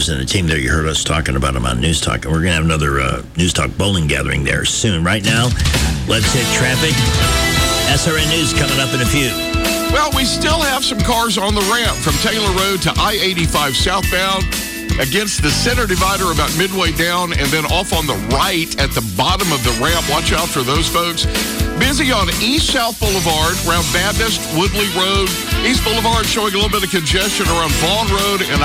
and the team there, you heard us talking about them on News Talk. And we're going to have another News Talk bowling gathering there soon. Right now, let's hit traffic. SRN News coming up in a few. Well, we still have some cars on the ramp from Taylor Road to I-85 southbound against the center divider about midway down and then off on the right at the bottom of the ramp. Watch out for those folks. Busy on East-South Boulevard, around Baptist, Woodley Road. East Boulevard showing a little bit of congestion around Vaughn Road and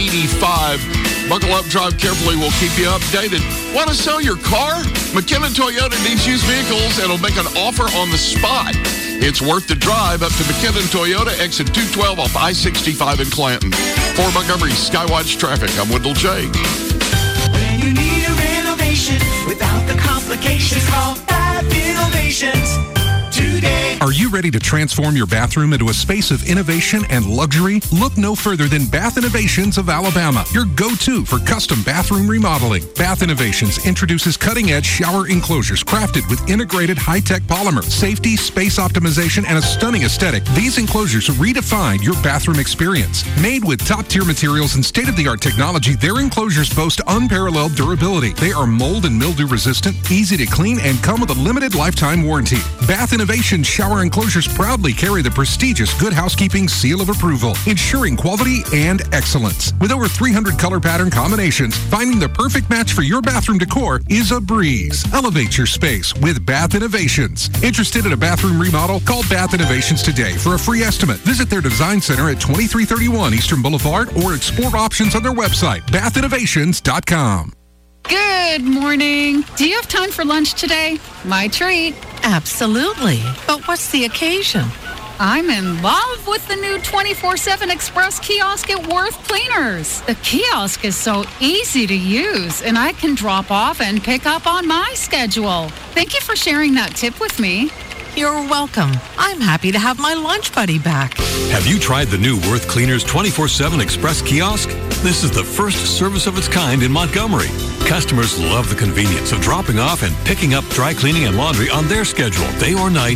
I-85. Buckle up, drive carefully. We'll keep you updated. Want to sell your car? McKinnon Toyota needs used vehicles and will make an offer on the spot. It's worth the drive up to McKinnon Toyota, exit 212 off I-65 in Clanton. For Montgomery Skywatch Traffic, I'm Wendell J. When you need a renovation without the complications, call Fab Innovations today. Are you ready to transform your bathroom into a space of innovation and luxury? Look no further than Bath Innovations of Alabama, your go-to for custom bathroom remodeling. Bath Innovations introduces cutting-edge shower enclosures crafted with integrated high-tech polymer, safety, space optimization, and a stunning aesthetic. These enclosures redefine your bathroom experience. Made with top-tier materials and state-of-the-art technology, their enclosures boast unparalleled durability. They are mold and mildew resistant, easy to clean, and come with a limited lifetime warranty. Bath Innovations shower enclosures proudly carry the prestigious Good Housekeeping seal of approval, ensuring quality and excellence. With over 300 color pattern combinations, finding the perfect match for your bathroom decor is a breeze. Elevate your space with Bath Innovations. Interested in a bathroom remodel? Call Bath Innovations today for a free estimate. Visit their design center at 2331 Eastern Boulevard or explore options on their website, bathinnovations.com. Good morning. Do you have time for lunch today? My treat. Absolutely. But what's the occasion? I'm in love with the new 24/7 Express kiosk at Worth Cleaners. The kiosk is so easy to use, and I can drop off and pick up on my schedule. Thank you for sharing that tip with me. You're welcome. I'm happy to have my lunch buddy back. Have you tried the new Worth Cleaners 24/7 Express kiosk? This is the first service of its kind in Montgomery. Customers love the convenience of dropping off and picking up dry cleaning and laundry on their schedule, day or night,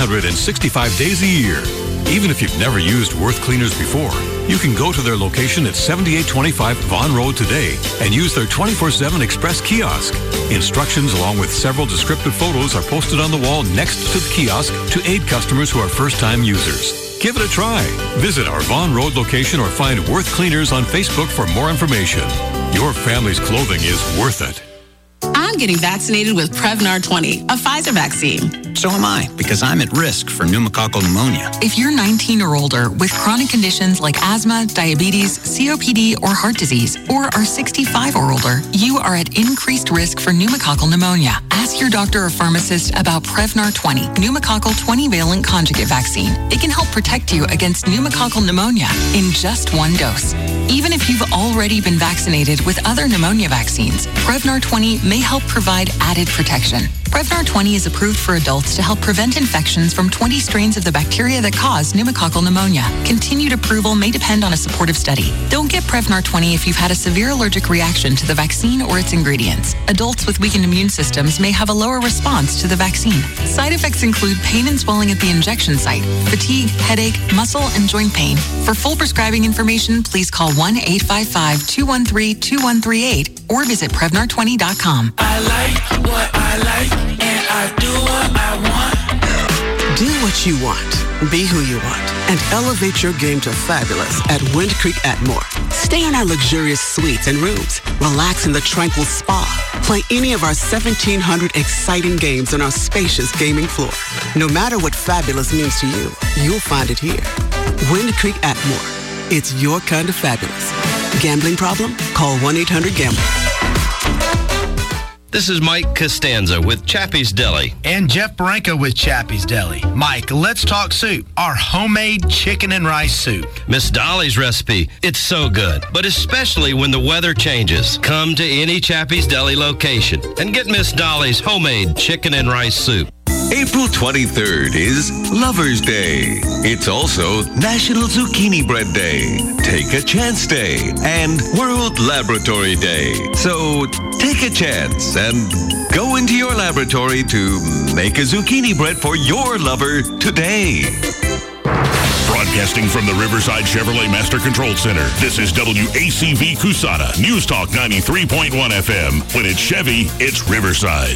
365 days a year. Even if you've never used Worth Cleaners before, you can go to their location at 7825 Vaughn Road today and use their 24/7 Express kiosk. Instructions along with several descriptive photos are posted on the wall next to the kiosk to aid customers who are first-time users. Give it a try. Visit our Vaughn Road location or find Worth Cleaners on Facebook for more information. Your family's clothing is worth it. I'm getting vaccinated with Prevnar 20, a Pfizer vaccine. So am I, because I'm at risk for pneumococcal pneumonia. If you're 19 or older with chronic conditions like asthma, diabetes, COPD, or heart disease, or are 65 or older, you are at increased risk for pneumococcal pneumonia. Ask your doctor or pharmacist about Prevnar 20, pneumococcal 20-valent conjugate vaccine. It can help protect you against pneumococcal pneumonia in just one dose. Even if you've already been vaccinated with other pneumonia vaccines, Prevnar 20 may help provide added protection. Prevnar 20 is approved for adults to help prevent infections from 20 strains of the bacteria that cause pneumococcal pneumonia. Continued approval may depend on a supportive study. Don't get Prevnar 20 if you've had a severe allergic reaction to the vaccine or its ingredients. Adults with weakened immune systems may have a lower response to the vaccine. Side effects include pain and swelling at the injection site, fatigue, headache, muscle, and joint pain. For full prescribing information, please call 1-855-213-2138 or visit Prevnar20.com. I like what I like, and I do what I want. Do what you want. Be who you want. And elevate your game to fabulous at Wind Creek Atmore. Stay in our luxurious suites and rooms. Relax in the tranquil spa. Play any of our 1,700 exciting games on our spacious gaming floor. No matter what fabulous means to you, you'll find it here. Wind Creek Atmore. It's your kind of fabulous. Gambling problem? Call 1-800-GAMBLER. This is Mike Costanza with Chappie's Deli. And Jeff Baranco with Chappie's Deli. Mike, let's talk soup. Our homemade chicken and rice soup. Miss Dolly's recipe, it's so good, but especially when the weather changes. Come to any Chappie's Deli location and get Miss Dolly's homemade chicken and rice soup. April 23rd is Lover's Day. It's also National Zucchini Bread Day, Take a Chance Day, and World Laboratory Day. So take a chance and go into your laboratory to make a zucchini bread for your lover today. Brought Broadcasting from the Riverside Chevrolet Master Control Center, this is WACV Cusana, News Talk 93.1 FM. When it's Chevy, it's Riverside.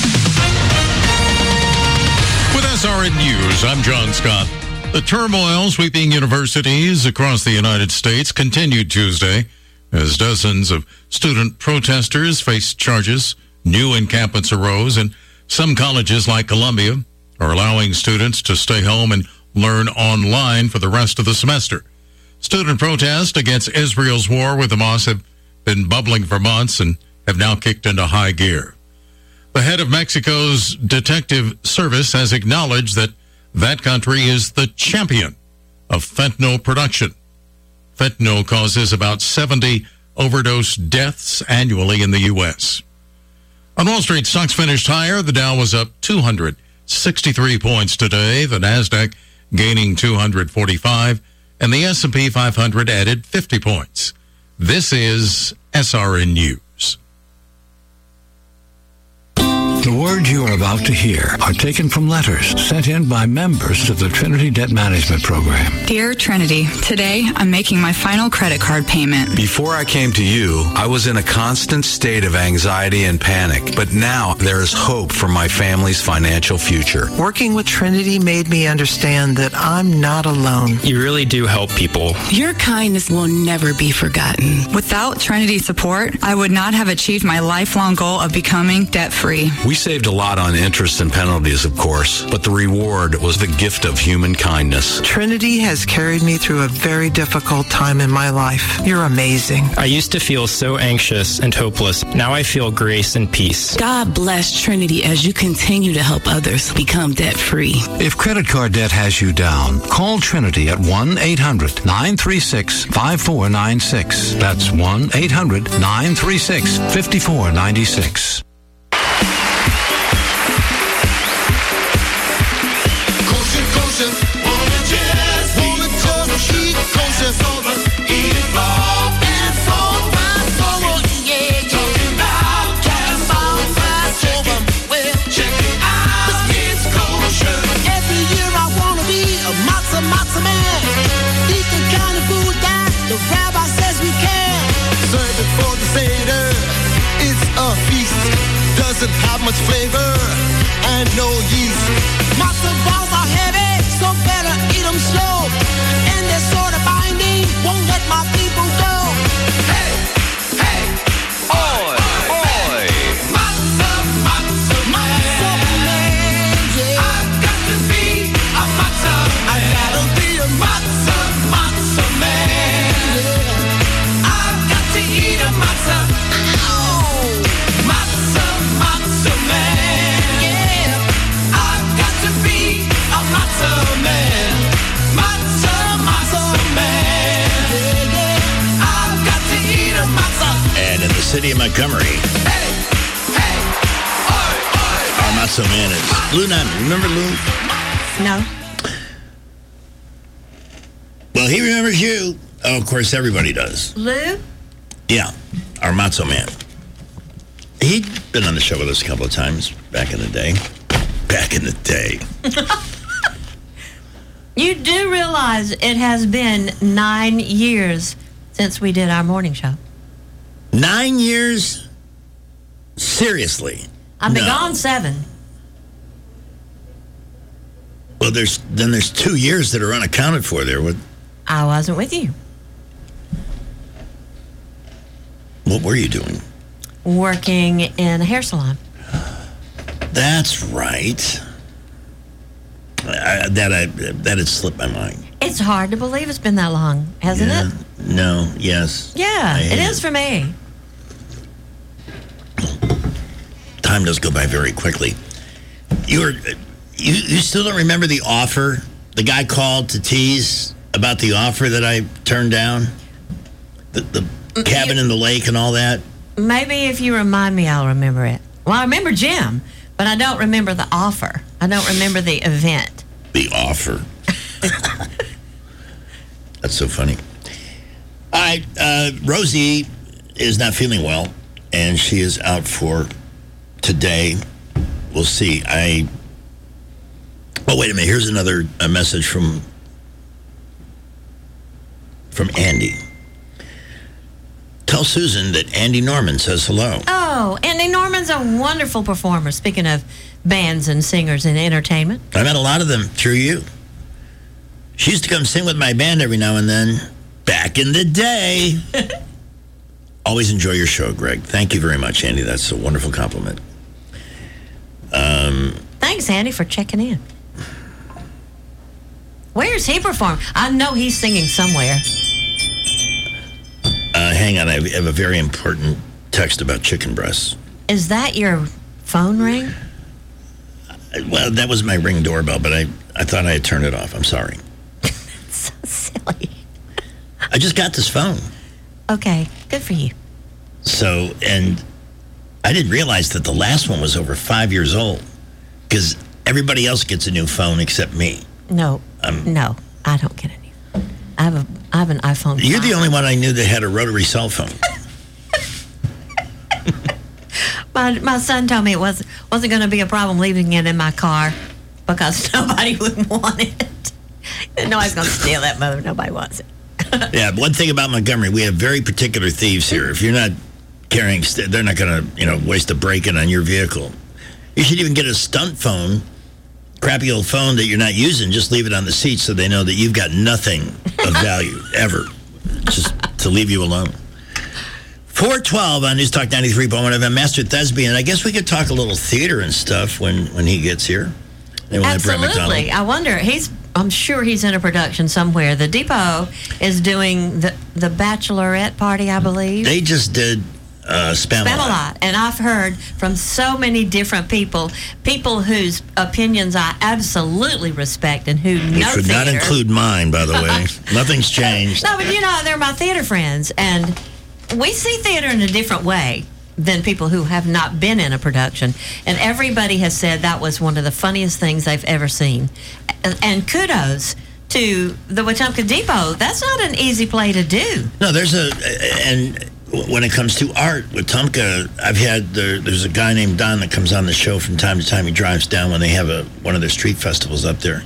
With SRN News, I'm John Scott. The turmoil sweeping universities across the United States continued Tuesday as dozens of student protesters faced charges. New encampments arose, and some colleges like Columbia are allowing students to stay home and learn online for the rest of the semester. Student protests against Israel's war with Hamas have been bubbling for months and have now kicked into high gear. The head of Mexico's detective service has acknowledged that that country is the champion of fentanyl production. Fentanyl causes about 70 overdose deaths annually in the U.S. On Wall Street, stocks finished higher. The Dow was up 263 points today. The Nasdaq gaining 245, and the S&P 500 added 50 points. This is SRN News. The words you are about to hear are taken from letters sent in by members of the Trinity Debt Management Program. Dear Trinity, today I'm making my final credit card payment. Before I came to you, I was in a constant state of anxiety and panic, but now there is hope for my family's financial future. Working with Trinity made me understand that I'm not alone. You really do help people. Your kindness will never be forgotten. Without Trinity support, I would not have achieved my lifelong goal of becoming debt-free. We saved a lot on interest and penalties, of course, but the reward was the gift of human kindness. Trinity has carried me through a very difficult time in my life. You're amazing. I used to feel so anxious and hopeless. Now I feel grace and peace. God bless Trinity as you continue to help others become debt-free. If credit card debt has you down, call Trinity at 1-800-936-5496. That's 1-800-936-5496. Doesn't have much flavor and no yeast. Matzo balls are heavy, so better eat them slow. And this sort of binding won't let my people go. Hey, hey, oi, oi. Matzo, matzo man, yeah. I've got to be a matzo man. I gotta be a matzo, matzo man, yeah. I've got to eat a matzo. And in the city of Montgomery, our matzo man is Lou Nunn. Remember Lou? No. Well, he remembers you. Oh, of course, everybody does. Lou? Yeah, our matzo man. He'd been on the show with us a couple of times back in the day. Back in the day. You do realize it has been 9 years since we did our morning show. 9 years? Seriously? I've been gone 7. Well, there's 2 years that are unaccounted for there. I wasn't with you. What were you doing? Working in a hair salon. That's right. That had slipped my mind. It's hard to believe it's been that long, hasn't it? No, yes. Yeah, it is for me. Time does go by very quickly. You still don't remember the offer? The guy called to tease about the offer that I turned down? The cabin in the lake and all that? Maybe if you remind me, I'll remember it. Well, I remember Jim, but I don't remember the offer. I don't remember the event. The offer. That's so funny. All right, Rosie is not feeling well, and she is out for today. We'll see. Oh, wait a minute. Here's another message from from Andy. Tell Susan that Andy Norman says hello. Oh, Andy Norman's a wonderful performer. Speaking of bands and singers and entertainment. I met a lot of them through you. She used to come sing with my band every now and then. Back in the day. Always enjoy your show, Greg. Thank you very much, Andy. That's a wonderful compliment. Thanks, Andy, for checking in. Where's he performing? I know he's singing somewhere. Hang on, I have a very important text about chicken breasts. Is that your phone ring? Well, that was my Ring doorbell, but I thought I had turned it off. I'm sorry. So silly. I just got this phone. Okay, good for you. So, and I didn't realize that the last one was over 5 years old because everybody else gets a new phone except me. No, no, I don't get any. I have an iPhone 5. You're the only one I knew that had a rotary cell phone. My son told me it wasn't going to be a problem leaving it in my car because nobody would want it. Nobody's going to steal that mother. Nobody wants it. Yeah, one thing about Montgomery, we have very particular thieves here. If you're not carrying, they're not going to, waste a break-in on your vehicle. You should even get a stunt phone, crappy old phone that you're not using. Just leave it on the seat so they know that you've got nothing of value ever, just to leave you alone. 412 on News Talk 93.1 FM, Master Thespian. I guess we could talk a little theater and stuff when he gets here. And we'll have Brett Absolutely. I wonder, I'm sure he's in a production somewhere. The Depot is doing the Bachelorette party, I believe. They just did Spamalot. And I've heard from so many different people whose opinions I absolutely respect and who know Which would theater. not include mine, by the way. Nothing's changed. No, but they're my theater friends, and we see theater in a different way than people who have not been in a production. And everybody has said that was one of the funniest things they've ever seen. And kudos to the Wetumpka Depot. That's not an easy play to do. No, and when it comes to art, Wetumpka, there's a guy named Don that comes on the show from time to time. He drives down when they have one of their street festivals up there.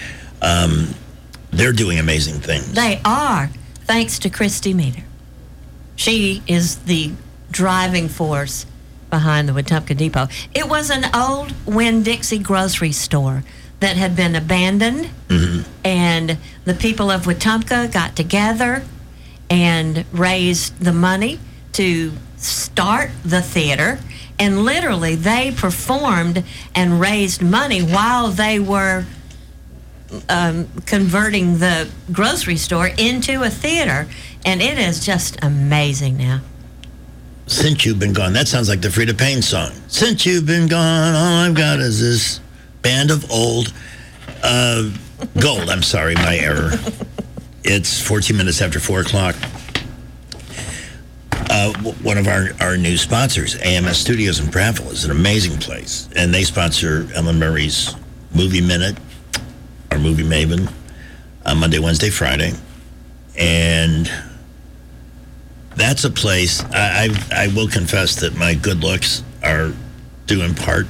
They're doing amazing things. They are, thanks to Christy Meter. She is the driving force behind the Wetumpka Depot. It was an old Winn-Dixie grocery store that had been abandoned, and the people of Wetumpka got together and raised the money to start the theater, and literally they performed and raised money while they were converting the grocery store into a theater, and it is just amazing now. Since You've Been Gone. That sounds like the Frida Payne song. Since you've been gone, all I've got is this band of old gold. I'm sorry, my error. It's 14 minutes after 4 o'clock. One of our new sponsors, AMS Studios in Prattville, is an amazing place. And they sponsor Ellen Murray's Movie Minute, our Movie Maven, on Monday, Wednesday, Friday. And that's a place, I will confess that my good looks are due in part.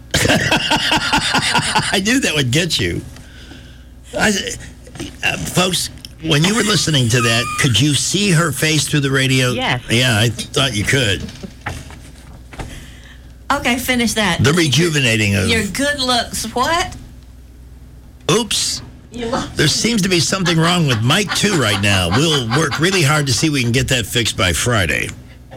I knew that would get you. Folks, when you were listening to that, could you see her face through the radio? Yes. Yeah, I thought you could. Okay, finish that. The rejuvenating of... Your good looks, what? Oops. There seems to be something wrong with Mike, too, right now. We'll work really hard to see if we can get that fixed by Friday.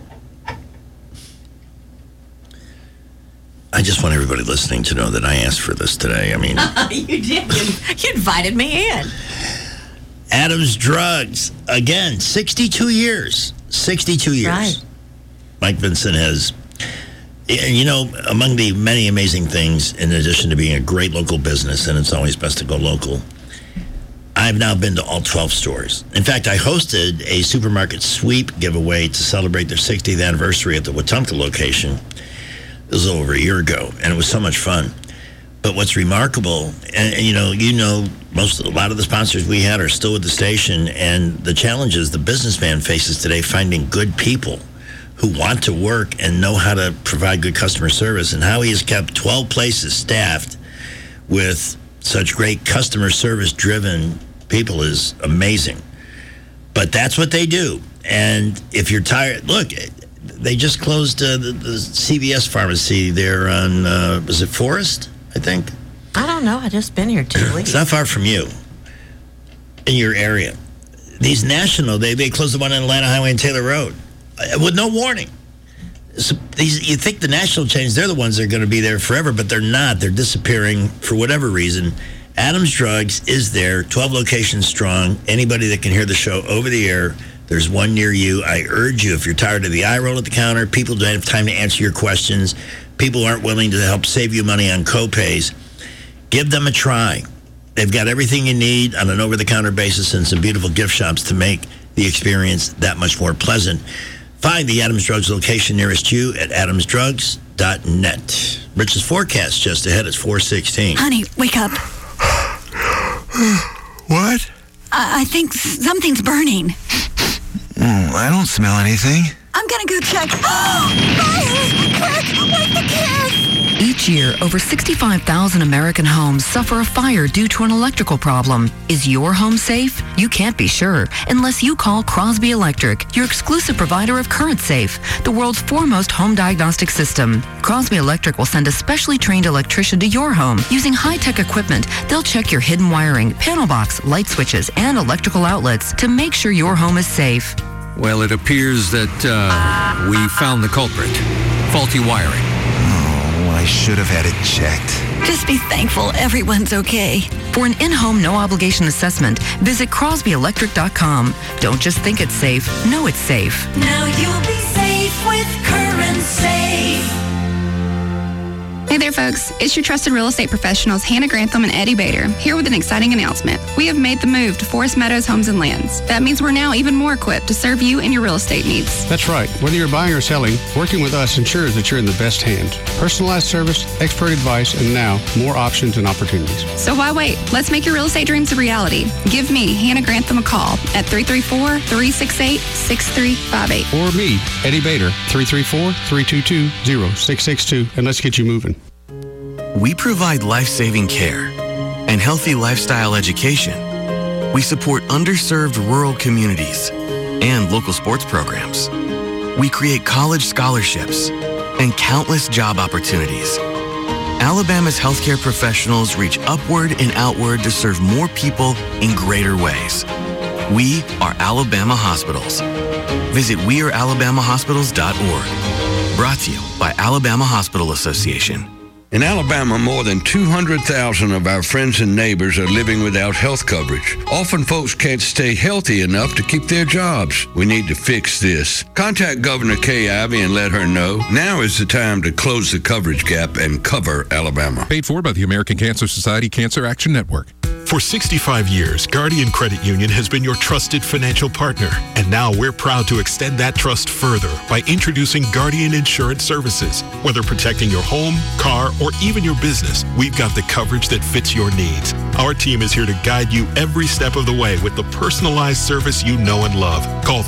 I just want everybody listening to know that I asked for this today. I mean... You did. You invited me in. Adam's Drugs. Again, 62 years. 62 years. Right. Mike Vincent has... And, among the many amazing things, in addition to being a great local business, and it's always best to go local, I've now been to all 12 stores. In fact, I hosted a supermarket sweep giveaway to celebrate their 60th anniversary at the Wetumpka location. It was over a year ago, and it was so much fun. But what's remarkable, and a lot of the sponsors we had are still with the station, and the challenges the businessman faces today finding good people who want to work and know how to provide good customer service, and how he has kept 12 places staffed with such great customer service driven people is amazing. But that's what they do. And if you're tired, look, they just closed the CVS pharmacy there on, was it Forest, I think? I don't know. I just been here 2 weeks. It's not far from you, in your area. These national, they closed the one on Atlanta Highway and Taylor Road with no warning. So you think the national chains, they're the ones that are going to be there forever, but they're not. They're disappearing for whatever reason. Adams Drugs is there, 12 locations strong. Anybody that can hear the show over the air, there's one near you. I urge you, if you're tired of the eye roll at the counter, people don't have time to answer your questions, people aren't willing to help save you money on co-pays, give them a try. They've got everything you need on an over-the-counter basis and some beautiful gift shops to make the experience that much more pleasant. Find the Adams Drugs location nearest you at adamsdrugs.net. Rich's forecast just ahead. It's 4:16. Honey, wake up. What? I think something's burning. I don't smell anything. I'm gonna go check. Fire! Quick! Wake the kids! Each year, over 65,000 American homes suffer a fire due to an electrical problem. Is your home safe? You can't be sure unless you call Crosby Electric, your exclusive provider of Current Safe, the world's foremost home diagnostic system. Crosby Electric will send a specially trained electrician to your home. Using high-tech equipment, they'll check your hidden wiring, panel box, light switches, and electrical outlets to make sure your home is safe. Well, it appears that we found the culprit. Faulty wiring. I should have had it checked. Just be thankful everyone's okay. For an in-home, no-obligation assessment, visit CrosbyElectric.com. Don't just think it's safe. Know it's safe. Now you'll be safe with Current Safe. Hey there, folks. It's your trusted real estate professionals, Hannah Grantham and Eddie Bader, here with an exciting announcement. We have made the move to Forest Meadows Homes and Lands. That means we're now even more equipped to serve you and your real estate needs. That's right. Whether you're buying or selling, working with us ensures that you're in the best hands. Personalized service, expert advice, and now more options and opportunities. So why wait? Let's make your real estate dreams a reality. Give me, Hannah Grantham, a call at 334-368-6358. Or me, Eddie Bader, 334-322-0662, and let's get you moving. We provide life-saving care and healthy lifestyle education. We support underserved rural communities and local sports programs. We create college scholarships and countless job opportunities. Alabama's healthcare professionals reach upward and outward to serve more people in greater ways. We are Alabama Hospitals. Visit wearealabamahospitals.org. Brought to you by Alabama Hospital Association. In Alabama, more than 200,000 of our friends and neighbors are living without health coverage. Often folks can't stay healthy enough to keep their jobs. We need to fix this. Contact Governor Kay Ivey and let her know. Now is the time to close the coverage gap and cover Alabama. Paid for by the American Cancer Society Cancer Action Network. For 65 years, Guardian Credit Union has been your trusted financial partner. And now we're proud to extend that trust further by introducing Guardian Insurance Services. Whether protecting your home, car, or even your business, we've got the coverage that fits your needs. Our team is here to guide you every step of the way with the personalized service you know and love. Call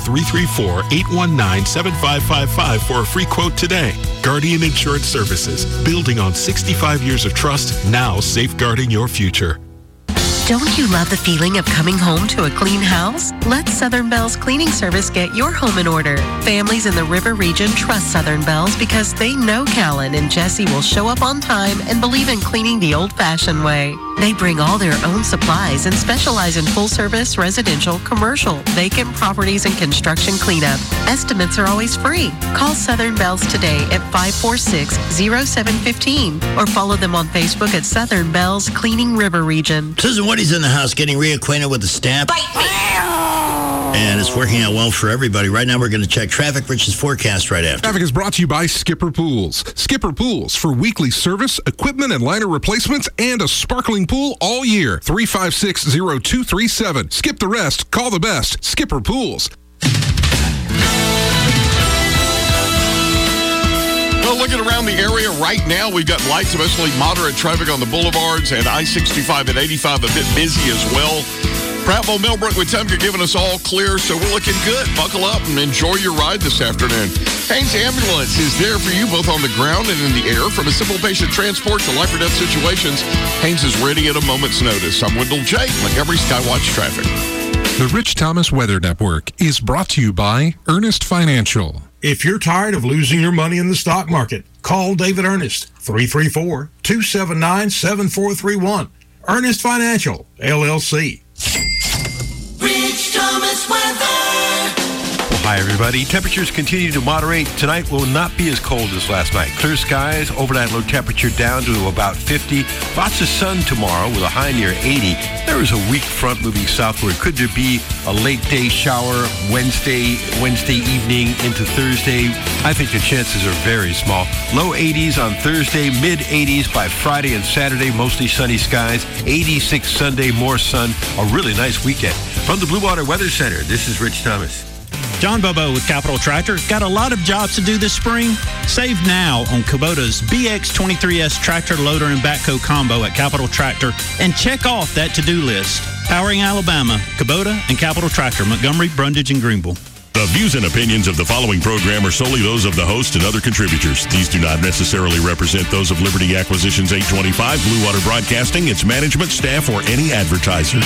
334-819-7555 for a free quote today. Guardian Insurance Services, building on 65 years of trust, now safeguarding your future. Don't you love the feeling of coming home to a clean house? Let Southern Bells Cleaning Service get your home in order. Families in the River region trust Southern Bells because they know Callan and Jesse will show up on time and believe in cleaning the old-fashioned way. They bring all their own supplies and specialize in full-service, residential, commercial, vacant properties, and construction cleanup. Estimates are always free. Call Southern Bells today at 546-0715 or follow them on Facebook at Southern Bells Cleaning River Region. Susan Woody's in the house getting reacquainted with the staff. And it's working out well for everybody. Right now, we're going to check traffic. Rich's forecast right after. Traffic is brought to you by Skipper Pools. Skipper Pools for weekly service, equipment, and liner replacements, and a sparkling pool all year. 356-0237. Skip the rest. Call the best. Skipper Pools. Well, looking around the area right now, we've got light to mostly moderate traffic on the boulevards and I-65 and 85 a bit busy as well. Prattville, Millbrook, Wetumpka giving us all clear, so we're looking good. Buckle up and enjoy your ride this afternoon. Haynes Ambulance is there for you both on the ground and in the air. From a simple patient transport to life or death situations, Haynes is ready at a moment's notice. I'm Wendell J. Montgomery Skywatch Traffic. The Rich Thomas Weather Network is brought to you by Ernest Financial. If you're tired of losing your money in the stock market, call David Ernest, 334-279-7431. Ernest Financial, LLC. Rich Thomas weather. Hi, everybody. Temperatures continue to moderate. Tonight will not be as cold as last night. Clear skies, overnight low temperature down to about 50. Lots of sun tomorrow with a high near 80. There is a weak front moving southward. Could there be a late day shower Wednesday evening into Thursday? I think the chances are very small. Low 80s on Thursday, mid 80s by Friday and Saturday, mostly sunny skies. 86 Sunday, more sun. A really nice weekend. From the Blue Water Weather Center, this is Rich Thomas. John Bobo with Capital Tractor. Got a lot of jobs to do this spring? Save now on Kubota's BX23S tractor loader and backhoe combo at Capital Tractor and check off that to-do list. Powering Alabama, Kubota and Capital Tractor, Montgomery, Brundage, and Greenville. The views and opinions of the following program are solely those of the host and other contributors. These do not necessarily represent those of Liberty Acquisitions 825, Blue Water Broadcasting, its management, staff, or any advertisers.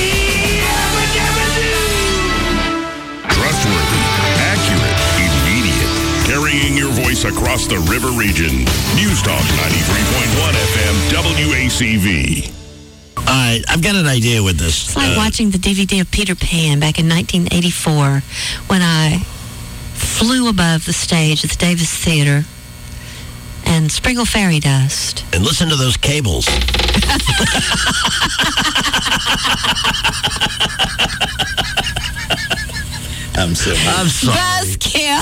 Trustworthy, accurate, immediate. Carrying your voice across the river region. News Talk 93.1 FM WACV. All right, I've got an idea with this. It's like watching the DVD of Peter Pan back in 1984 when I flew above the stage at the Davis Theater and sprinkle fairy dust. And listen to those cables. I'm sorry. Buzzkill.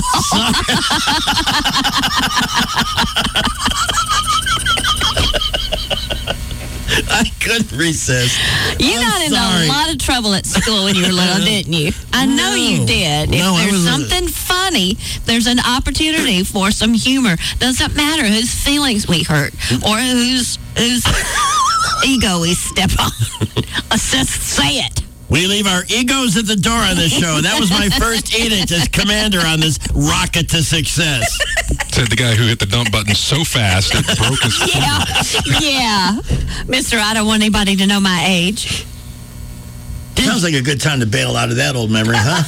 I couldn't resist. You got in a lot of trouble at school when you were little, didn't you? I know you did. If there's something funny, there's an opportunity for some humor. Doesn't matter whose feelings we hurt or whose ego we step on. Let's just say it. We leave our egos at the door on this show. That was my first edict as commander on this rocket to success. Said the guy who hit the dump button so fast it broke his finger. Yeah. Mister, I don't want anybody to know my age. Sounds like a good time to bail out of that old memory, huh?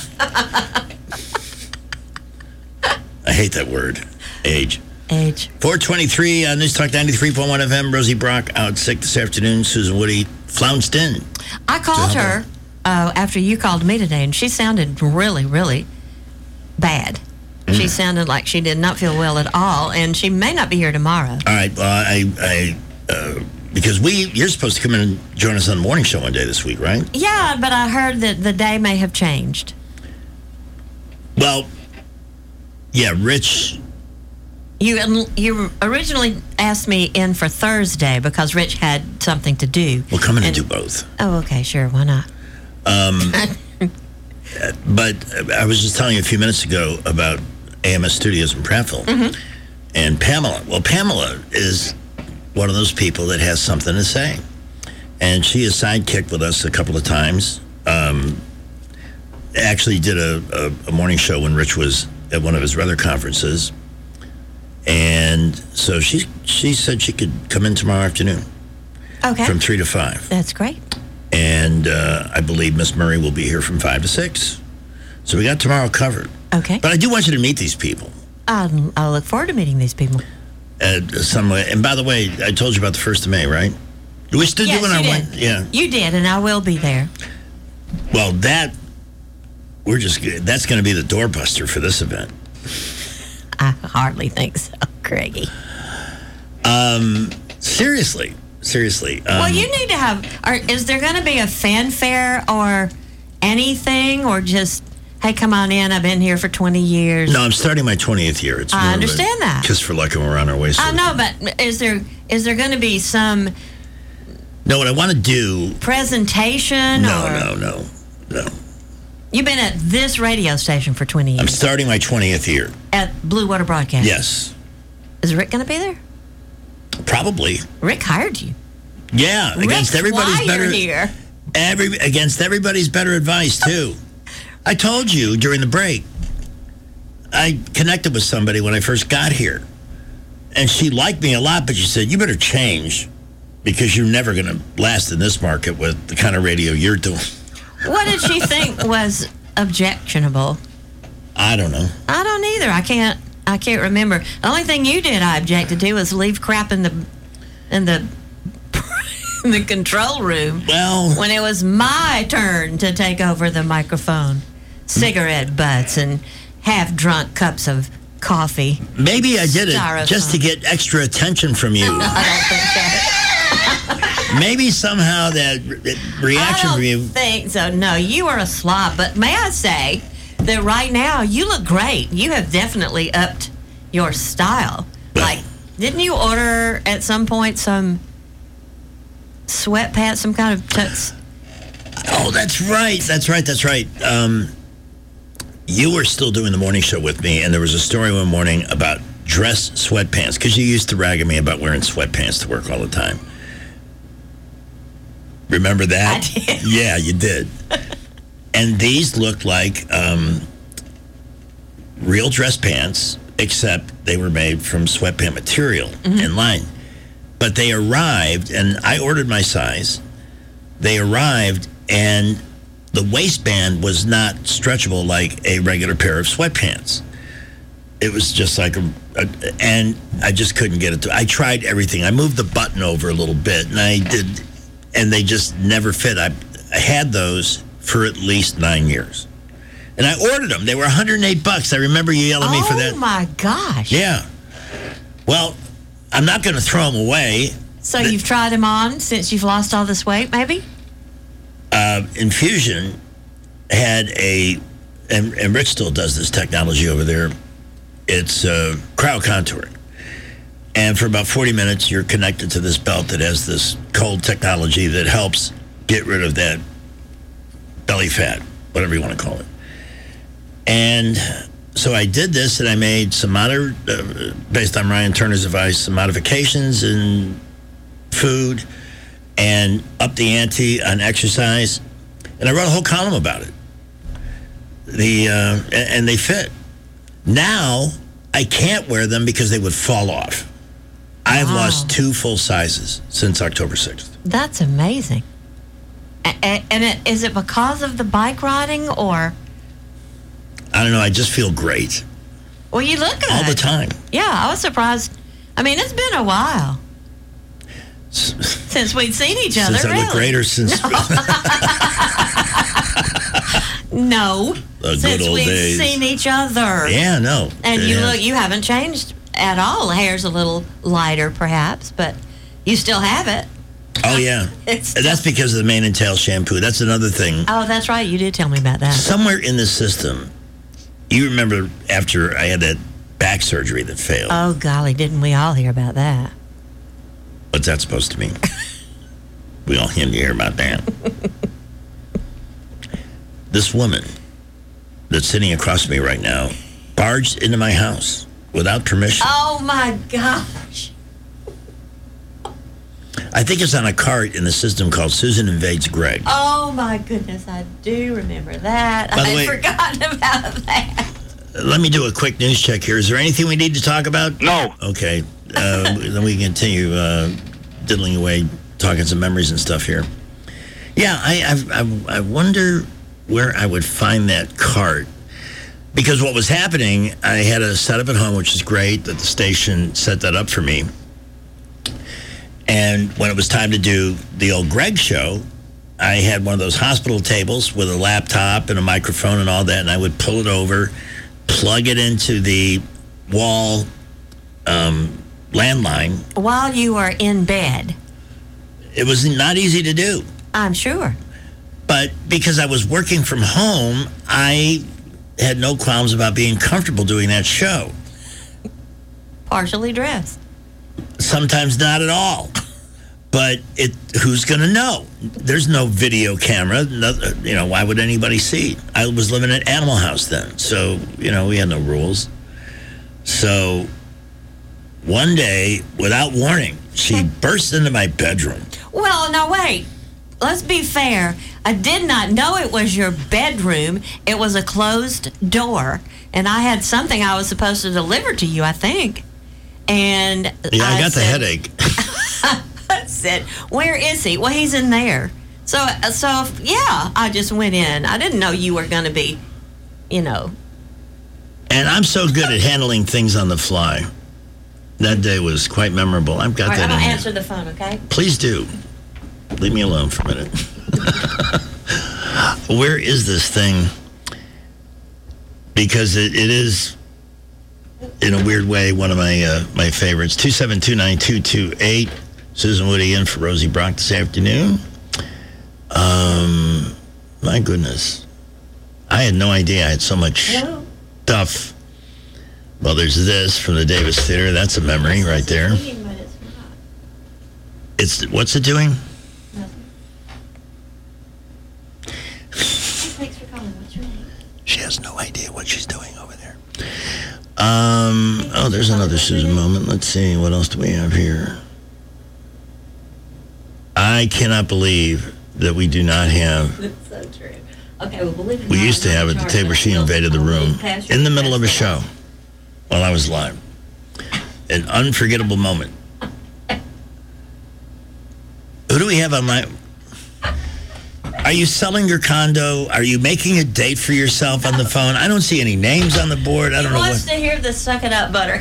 I hate that word. Age. 423 on News Talk 93.1 FM. Rosie Brock out sick this afternoon. Susan Woody flounced in. I called her after you called me today, and she sounded really, really bad. She sounded like she did not feel well at all, and she may not be here tomorrow. All right. Well, because you're supposed to come in and join us on the morning show one day this week, right? Yeah, but I heard that the day may have changed. Well, yeah, Rich. You originally asked me in for Thursday because Rich had something to do. We'll come in and do both. Oh, okay, sure. Why not? But I was just telling you a few minutes ago about AMS Studios in Prattville. Mm-hmm. And Pamela. Well, Pamela is one of those people that has something to say. And she has sidekicked with us a couple of times. Actually did a morning show when Rich was at one of his weather conferences. And so she said she could come in tomorrow afternoon. Okay. From 3 to 5. That's great. And I believe Miss Murray will be here from 5 to 6. So we got tomorrow covered. Okay. But I do want you to meet these people. I'll look forward to meeting these people. Some way. And by the way, I told you about the 1st of May, right? We're still doing our one. Yeah. You did, and I will be there. Well, that's going to be the doorbuster for this event. I hardly think so, Craigie. Seriously. Well, you need to have. Is there going to be a fanfare or anything, or just, hey, come on in? I've been here for 20 years. No, I'm starting my 20th year. It's I understand that. Just for luck, and we're on our way. I know, but is there going to be some? No, what I want to do. Presentation? No. You've been at this radio station for 20 years. I'm starting my 20th year. At Blue Water Broadcasting? Yes. Is Rick going to be there? Probably. Rick hired you. Yeah, against everybody's better. Here. Against everybody's better advice too. I told you during the break. I connected with somebody when I first got here, and she liked me a lot, but she said, "You better change, because you're never going to last in this market with the kind of radio you're doing." What did she think was objectionable? I don't know. I don't either. I can't remember. The only thing you did I objected to was leave crap in the in the control room. Well, when it was my turn to take over the microphone, cigarette butts and half-drunk cups of coffee. Maybe I did it just to get extra attention from you. I don't think so. Maybe somehow that reaction from you. I don't think so. No, you are a slob. But may I say that right now you look great. You have definitely upped your style. Like, didn't you order at some point some sweatpants, some kind of tux? Oh, that's right. That's right. You were still doing the morning show with me, and there was a story one morning about dress sweatpants, because you used to rag at me about wearing sweatpants to work all the time. Remember that? I did. Yeah, you did. And these looked like real dress pants, except they were made from sweatpant material in line. But they arrived, and I ordered my size. They arrived, and the waistband was not stretchable like a regular pair of sweatpants. It was just like and I just couldn't get it to. I tried everything. I moved the button over a little bit, and I did, and they just never fit. I had those for at least 9 years, and I ordered them. They were $108. I remember you yelling at me for that. Oh my gosh! Yeah. Well, I'm not going to throw them away. So you've tried them on since you've lost all this weight, maybe? Infusion had and Rich still does this technology over there. It's cryo contouring. And for about 40 minutes, you're connected to this belt that has this cold technology that helps get rid of that belly fat, whatever you want to call it. And so I did this, and I made some based on Ryan Turner's advice, some modifications in food and up the ante on exercise. And I wrote a whole column about it. And they fit. Now, I can't wear them because they would fall off. I've lost 2 full sizes since October 6th. That's amazing. And is it because of the bike riding, or? I don't know. I just feel great. Well, you look good. All the time. Yeah, I was surprised. I mean, it's been a while since we'd seen each other. Since I look greater since... No. The good since old we've days. seen each other. Yeah, no. And you haven't changed at all. Hair's a little lighter, perhaps, but you still have it. Oh, yeah. That's because of the mane and tail shampoo. That's another thing. Oh, that's right. You did tell me about that. Somewhere in the system, you remember after I had that back surgery that failed. Oh, golly, didn't we all hear about that? What's that supposed to mean? We all need to hear about that. This woman that's sitting across from me right now barged into my house without permission. Oh, my gosh. I think it's on a cart in the system called Susan Invades Greg. Oh, my goodness. I do remember that. By the way, I'd forgotten about that. Let me do a quick news check here. Is there anything we need to talk about? No. Okay. Then we can continue diddling away, talking some memories and stuff here. Yeah, I wonder where I would find that cart. Because what was happening, I had a setup at home, which is great that the station set that up for me. And when it was time to do the old Greg show, I had one of those hospital tables with a laptop and a microphone and all that, and I would pull it over, plug it into the wall landline. While you were in bed. It was not easy to do. I'm sure. But because I was working from home, I had no qualms about being comfortable doing that show. Partially dressed. Sometimes not at all. But who's going to know? There's no video camera. Why would anybody see? I was living at Animal House then. So, we had no rules. So one day, without warning, she burst into my bedroom. Well, now wait. Let's be fair. I did not know it was your bedroom. It was a closed door. And I had something I was supposed to deliver to you, I think. And I got the headache. I said, where is he? Well, he's in there. So yeah, I just went in. I didn't know you were going to be, And I'm so good at handling things on the fly. That day was quite memorable. I've got All right, that I'm in going to here. answer the phone, okay? Please do. Leave me alone for a minute. Where is this thing? Because it is, in a weird way, one of my favorites. 2729228. Susan Woody in for Rosie Brock this afternoon. My goodness. I had no idea I had so much stuff. Well, there's this from the Davis Theater. That's a memory right there. What's it doing? Thanks for calling. What's your name? She has no idea what she's doing over there. There's another Susan moment. Let's see. What else do we have here? I cannot believe that we do not have. That's so true. Okay, well, believe it or We not, used to I'm have in at the charge table. of She that. invaded the room in the middle of a show while I was live. An unforgettable moment. Who do we have on my... Are you selling your condo? Are you making a date for yourself on the phone? I don't see any names on the board. I don't know He wants what... to hear the Suck It Up Butter.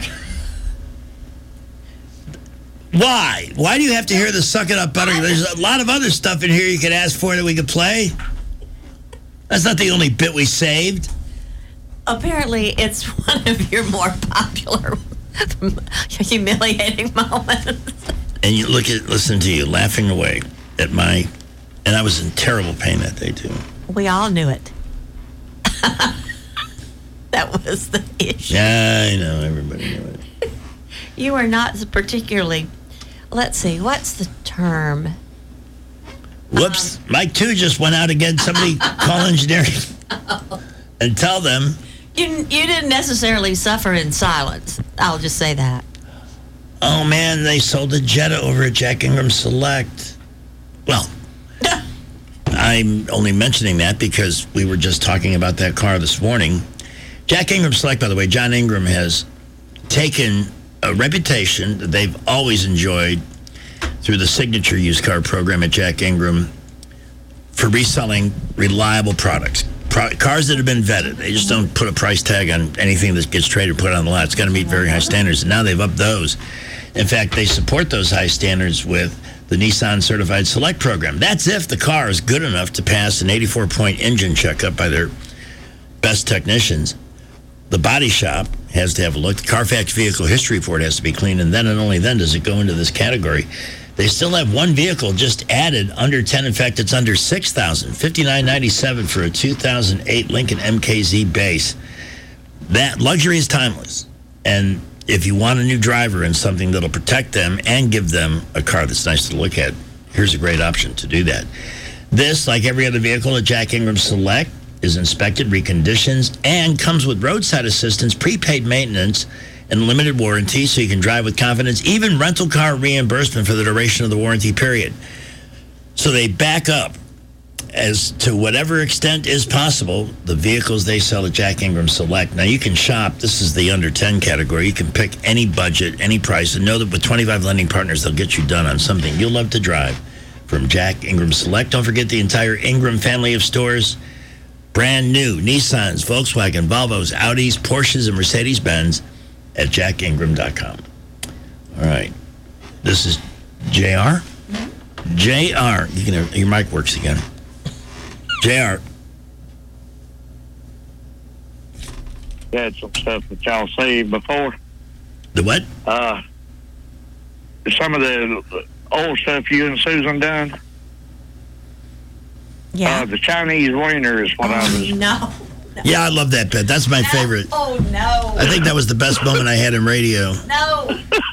Why? Why do you have to hear the Suck It Up Butter? There's a lot of other stuff in here you could ask for that we could play. That's not the only bit we saved. Apparently, it's one of your more popular humiliating moments. And you listen to you laughing away at my... And I was in terrible pain that day, too. We all knew it. That was the issue. Yeah, I know. Everybody knew it. You are not particularly... Let's see, what's the term? Whoops. Mike 2 just went out again. Somebody call engineering and tell them. You didn't necessarily suffer in silence. I'll just say that. Oh, man, they sold a Jetta over at Jack Ingram Select. Well, I'm only mentioning that because we were just talking about that car this morning. Jack Ingram Select, by the way, John Ingram has taken a reputation that they've always enjoyed through the signature used car program at Jack Ingram for reselling reliable products. Cars that have been vetted. They just don't put a price tag on anything that gets traded or put on the lot. It's got to meet very high standards, and now they've upped those. In fact, they support those high standards with the Nissan Certified Select program. That's if the car is good enough to pass an 84-point engine checkup by their best technicians. The body shop has to have a look. The Carfax Vehicle History Report has to be clean, and then and only then does it go into this category. They still have one vehicle just added under 10. In fact, it's under 6,000, $59.97 for a 2008 Lincoln MKZ base. That luxury is timeless. And if you want a new driver and something that'll protect them and give them a car that's nice to look at, here's a great option to do that. This, like every other vehicle at Jack Ingram Select, is inspected, reconditions, and comes with roadside assistance, prepaid maintenance, and limited warranty, so you can drive with confidence, even rental car reimbursement for the duration of the warranty period. So they back up, as to whatever extent is possible, the vehicles they sell at Jack Ingram Select. Now, you can shop. This is the under 10 category. You can pick any budget, any price, and know that with 25 lending partners, they'll get you done on something you'll love to drive from Jack Ingram Select. Don't forget the entire Ingram family of stores. Brand new Nissans, Volkswagen, Volvos, Audis, Porsches, and Mercedes-Benz at jackingram.com. All right. This is JR. JR. Your mic works again. JR. Had some stuff that y'all saved before. The what? Some of the old stuff you and Susan done. Yeah. The Chinese wiener is what I was. No. Yeah, I love that bit. That's my favorite. Oh, no. I think that was the best moment I had in radio. No.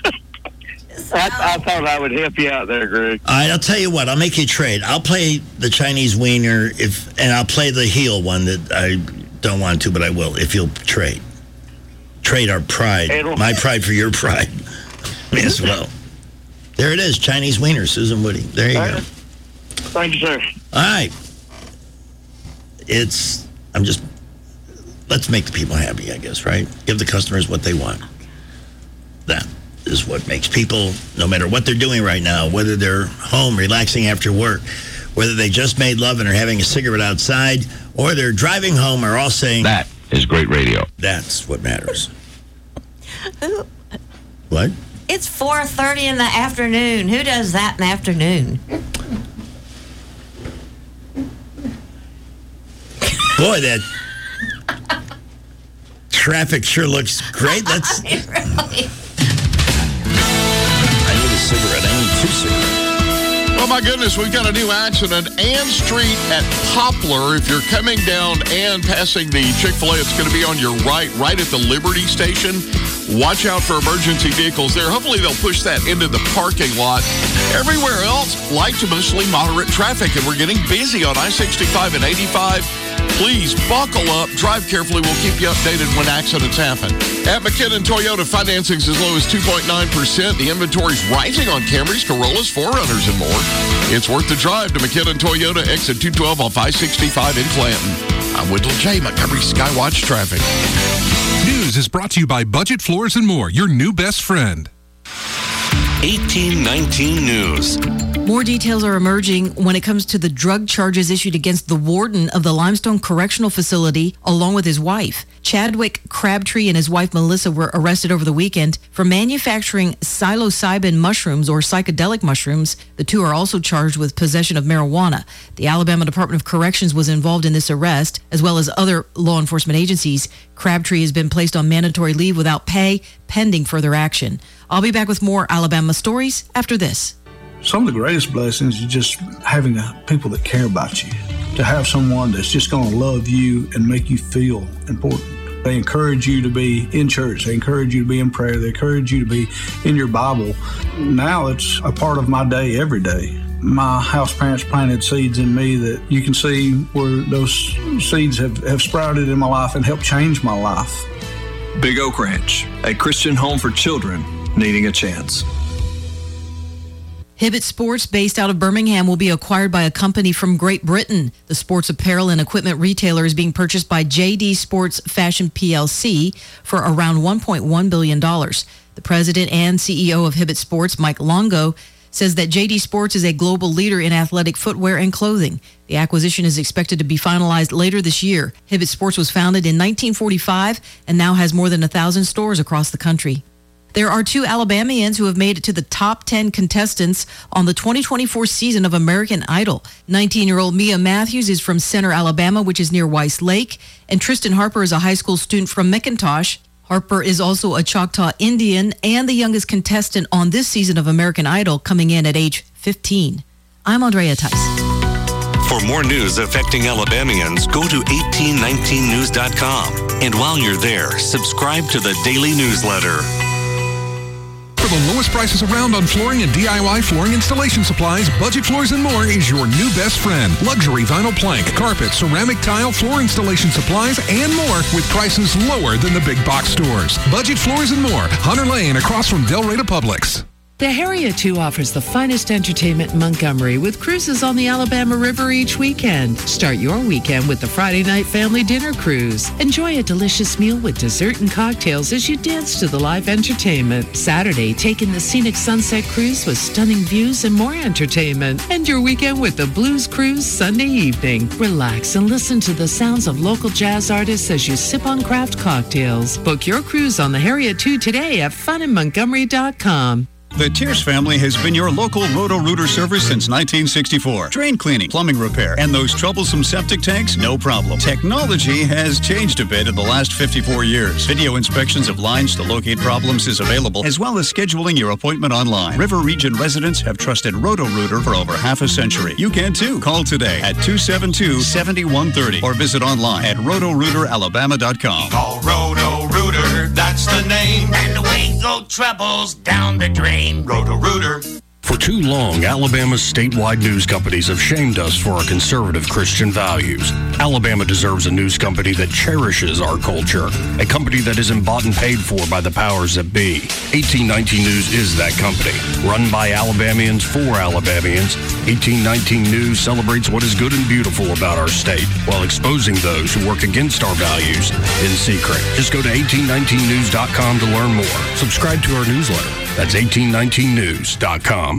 I thought I would help you out there, Greg. All right, I'll tell you what. I'll make you a trade. I'll play the Chinese wiener and I'll play the heel one that I don't want to, but I will if you'll trade. Trade our pride. My pride for your pride. Me as well. There it is, Chinese wiener, Susan Woody. There you go. Thank you, sir. All right. Let's make the people happy, I guess, right? Give the customers what they want. That is what makes people, no matter what they're doing right now, whether they're home relaxing after work, whether they just made love and are having a cigarette outside, or they're driving home, are all saying, that is great radio. That's what matters. What? It's 4:30 in the afternoon. Who does that in the afternoon? Boy, that traffic sure looks great. That's. It really. I need a cigarette. I need 2 cigarettes. Oh, my goodness, we've got a new accident. Ann Street at Poplar. If you're coming down and passing the Chick-fil-A, it's going to be on your right at the Liberty Station. Watch out for emergency vehicles there. Hopefully they'll push that into the parking lot. Everywhere else, light to mostly moderate traffic, and we're getting busy on I-65 and 85. Please buckle up, drive carefully. We'll keep you updated when accidents happen. At McKinnon Toyota, financing's as low as 2.9%. The inventory's rising on Camrys, Corollas, 4Runners, and more. It's worth the drive to McKinnon Toyota, exit 212 off I-65 in Clanton. I'm Wendell J. Montgomery Skywatch Traffic. News is brought to you by Budget Floors and More, your new best friend. 1819 News. More details are emerging when it comes to the drug charges issued against the warden of the Limestone Correctional Facility, along with his wife. Chadwick Crabtree and his wife Melissa were arrested over the weekend for manufacturing psilocybin mushrooms or psychedelic mushrooms. The two are also charged with possession of marijuana. The Alabama Department of Corrections was involved in this arrest, as well as other law enforcement agencies. Crabtree has been placed on mandatory leave without pay, pending further action. I'll be back with more Alabama stories after this. Some of the greatest blessings is just having people that care about you, to have someone that's just going to love you and make you feel important. They encourage you to be in church. They encourage you to be in prayer. They encourage you to be in your Bible. Now it's a part of my day every day. My house parents planted seeds in me that you can see where those seeds have sprouted in my life and helped change my life. Big Oak Ranch, a Christian home for children needing a chance. Hibbett Sports, based out of Birmingham, will be acquired by a company from Great Britain. The sports apparel and equipment retailer is being purchased by JD Sports Fashion PLC for around $1.1 billion. The president and CEO of Hibbett Sports, Mike Longo, says that JD Sports is a global leader in athletic footwear and clothing. The acquisition is expected to be finalized later this year. Hibbett Sports was founded in 1945 and now has more than 1,000 stores across the country. There are 2 Alabamians who have made it to the top 10 contestants on the 2024 season of American Idol. 19-year-old Mia Matthews is from Center, Alabama, which is near Weiss Lake, and Tristan Harper is a high school student from McIntosh. Harper is also a Choctaw Indian and the youngest contestant on this season of American Idol, coming in at age 15. I'm Andrea Tice. For more news affecting Alabamians, go to 1819news.com. And while you're there, subscribe to the daily newsletter. For the lowest prices around on flooring and DIY flooring installation supplies, Budget Floors and More is your new best friend. Luxury vinyl plank, carpet, ceramic tile, floor installation supplies, and more with prices lower than the big box stores. Budget Floors and More, Hunter Lane across from Del Rey Publix. The Harriet 2 offers the finest entertainment in Montgomery with cruises on the Alabama River each weekend. Start your weekend with the Friday night family dinner cruise. Enjoy a delicious meal with dessert and cocktails as you dance to the live entertainment. Saturday, take in the scenic sunset cruise with stunning views and more entertainment. End your weekend with the Blues Cruise Sunday evening. Relax and listen to the sounds of local jazz artists as you sip on craft cocktails. Book your cruise on the Harriet 2 today at funinmontgomery.com. The Tierce family has been your local Roto-Rooter service since 1964. Drain cleaning, plumbing repair, and those troublesome septic tanks, no problem. Technology has changed a bit in the last 54 years. Video inspections of lines to locate problems is available, as well as scheduling your appointment online. River Region residents have trusted Roto-Rooter for over half a century. You can too. Call today at 272-7130 or visit online at rotorooteralabama.com. Call Roto-Rooter, that's the name. And away go troubles down the drain. Roto-Rooter. For too long, Alabama's statewide news companies have shamed us for our conservative Christian values. Alabama deserves a news company that cherishes our culture, a company that isn't bought and paid for by the powers that be. 1819 News is that company. Run by Alabamians for Alabamians, 1819 News celebrates what is good and beautiful about our state while exposing those who work against our values in secret. Just go to 1819news.com to learn more. Subscribe to our newsletter. That's 1819news.com.